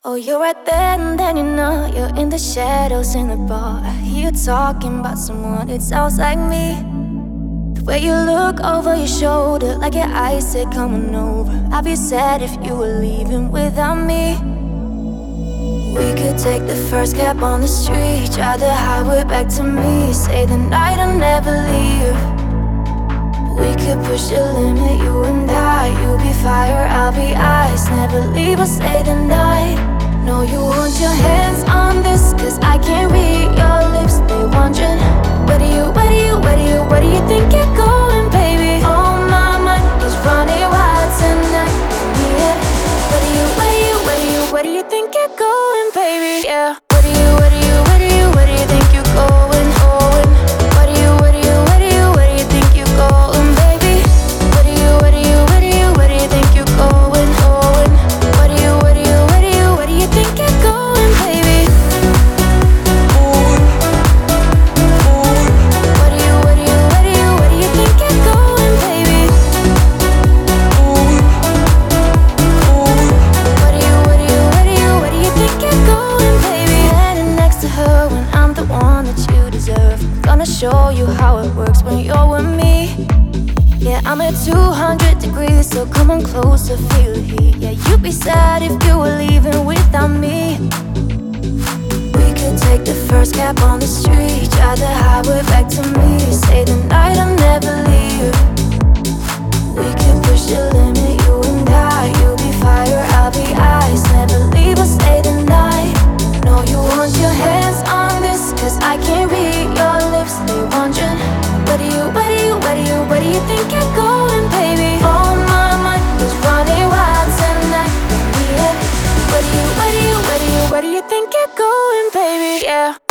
Oh, you're right there, and then you know you're in the shadows in the bar. I hear you talking about someone, it sounds like me. The way you look over your shoulder, like your eyes say, come on over. I'd be sad if you were leaving without me. We could take the first cab on the street, drive the highway back to me. Say the night I'll never leave. We could push the limit, you and I. You be fire, I'll be ice. Never leave or stay the night. Know you want your hands on this, cause I can't read your lips. They wondering, where do you think you're going, baby? Oh, my mind is running wild tonight. Yeah. Where do you think you're going, baby? Yeah. Where do you think you're going? Where do you think you're going, baby? Where do you think you're going? Where do you think you're going, baby? Where do you think you're going, baby? Where do you think you're going, baby? Standing next to her when I'm the one that you deserve. I'm gonna show you how it works when you're with me. Yeah, I'm at 200 degrees, so come on closer, feel the heat. Yeah, you'd be sad if you were leaving without me. We could take the first cab on the street, drive the highway back to me. Say the night I'll never leave. We could push the limit, you and I. You be fire, I'll be ice. Never leave or stay the night. Know you want your hands on this, cause I can't read your lips. They wondering, where do you think you're going, baby? Oh, my mind is running wild tonight. Yeah. Where do you think you're going, baby? Yeah.